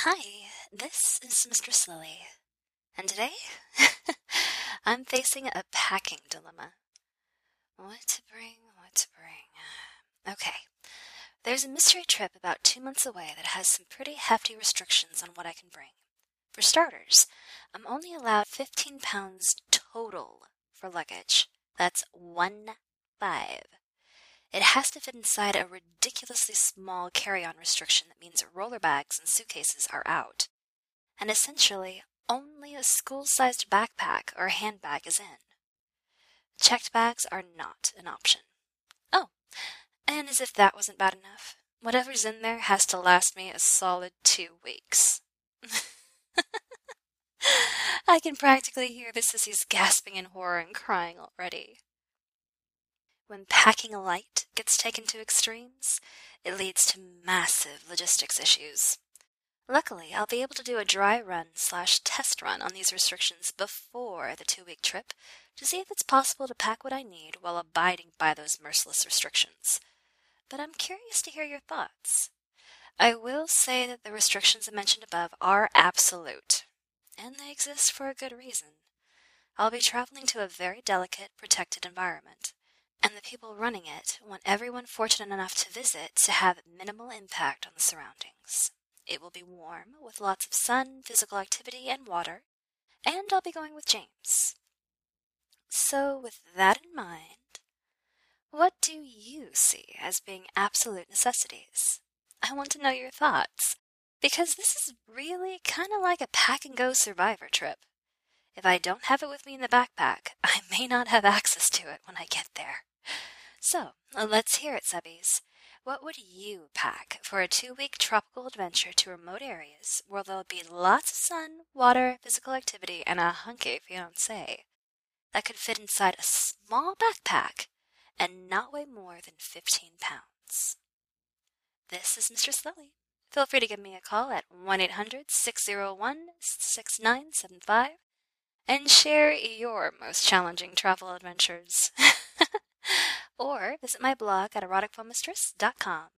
Hi, this is Mistress Lily, and today I'm facing a packing dilemma. What to bring, what to bring. Okay, there's a mystery trip about 2 months away that has some pretty hefty restrictions on what I can bring. For starters, I'm only allowed 15 pounds total for luggage. That's 1-5. It has to fit inside a ridiculously small carry-on restriction that means roller bags and suitcases are out. And essentially, only a school-sized backpack or handbag is in. Checked bags are not an option. Oh, and as if that wasn't bad enough, whatever's in there has to last me a solid 2 weeks. I can practically hear the sissies gasping in horror and crying already. When packing light gets taken to extremes, it leads to massive logistics issues. Luckily, I'll be able to do a dry run/test run on these restrictions before the 2-week trip to see if it's possible to pack what I need while abiding by those merciless restrictions. But I'm curious to hear your thoughts. I will say that the restrictions I mentioned above are absolute, and they exist for a good reason. I'll be traveling to a very delicate, protected environment, and the people running it want everyone fortunate enough to visit to have minimal impact on the surroundings. It will be warm, with lots of sun, physical activity, and water, and I'll be going with James. So, with that in mind, what do you see as being absolute necessities? I want to know your thoughts, because this is really kind of like a pack-and-go survivor trip. If I don't have it with me in the backpack, I may not have access to it when I get there. So, let's hear it, subbies. What would you pack for a 2-week tropical adventure to remote areas where there'll be lots of sun, water, physical activity, and a hunky fiancé that could fit inside a small backpack and not weigh more than 15 pounds? This is Mistress Lily. Feel free to give me a call at 1-800-601-6975 and share your most challenging travel adventures. Or visit my blog at eroticpoemistress.com.